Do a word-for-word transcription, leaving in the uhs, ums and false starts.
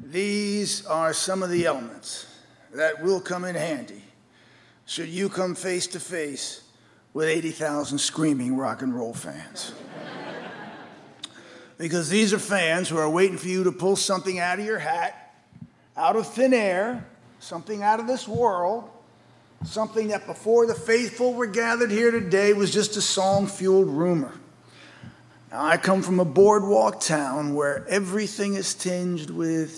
These are some of the elements that will come in handy should you come face to face with eighty thousand screaming rock and roll fans. Because these are fans who are waiting for you to pull something out of your hat, out of thin air, something out of this world, something that before the faithful were gathered here today was just a song-fueled rumor. Now, I come from a boardwalk town where everything is tinged with